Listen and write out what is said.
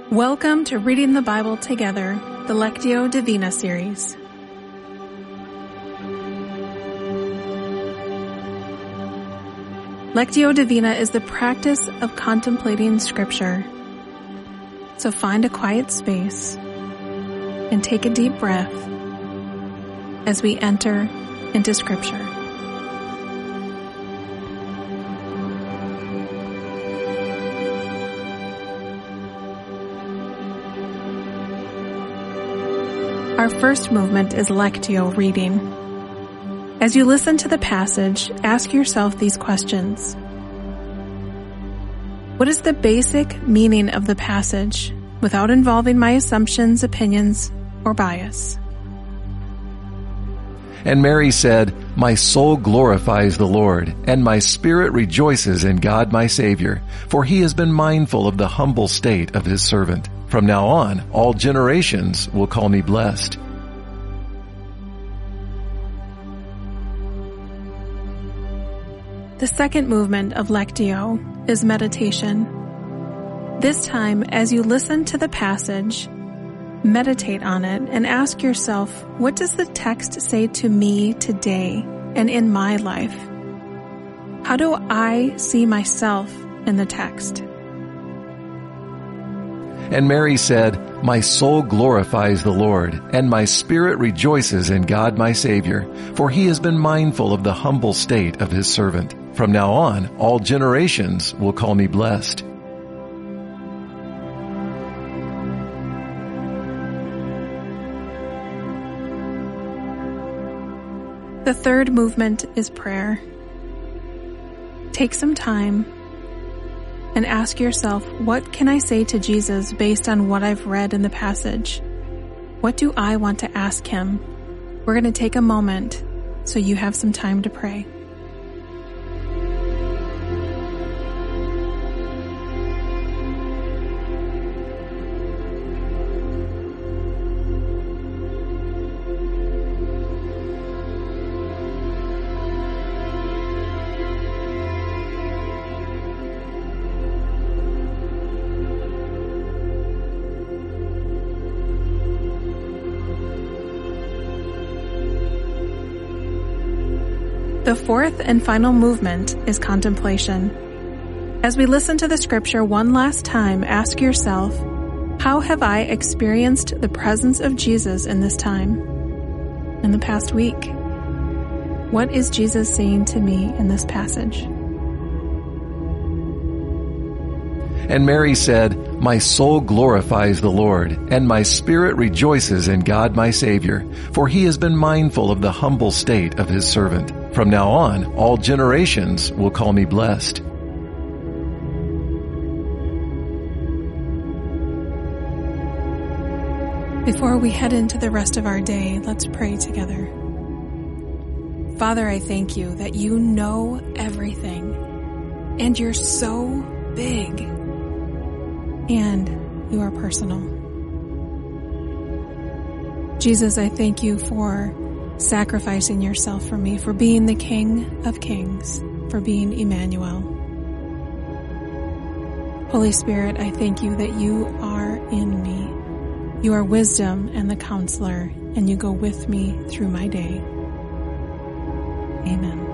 Welcome to Reading the Bible Together, the Lectio Divina series. Lectio Divina is the practice of contemplating Scripture. So find a quiet space and take a deep breath as we enter into Scripture. Our first movement is Lectio reading. As you listen to the passage, ask yourself these questions. What is the basic meaning of the passage without involving my assumptions, opinions, or bias? And Mary said, "My soul glorifies the Lord, and my spirit rejoices in God my Savior, for he has been mindful of the humble state of his servant. From now on, all generations will call me blessed." The second movement of Lectio is meditation. This time, as you listen to the passage, meditate on it and ask yourself, what does the text say to me today and in my life? How do I see myself in the text? And Mary said, "My soul glorifies the Lord, and my spirit rejoices in God my Savior, for he has been mindful of the humble state of his servant. From now on, all generations will call me blessed." The third movement is prayer. Take some time and ask yourself, what can I say to Jesus based on what I've read in the passage? What do I want to ask him? We're going to take a moment so you have some time to pray. The fourth and final movement is contemplation. As we listen to the scripture one last time, ask yourself, how have I experienced the presence of Jesus in this time, in the past week? What is Jesus saying to me in this passage? And Mary said, "My soul glorifies the Lord, and my spirit rejoices in God my Savior, for he has been mindful of the humble state of his servant. From now on, all generations will call me blessed." Before we head into the rest of our day, let's pray together. Father, I thank you that you know everything, and you're so big, and you are personal. Jesus, I thank you for sacrificing yourself for me, for being the King of Kings, for being Emmanuel. Holy Spirit, I thank you that you are in me. You are wisdom and the counselor, and you go with me through my day. Amen.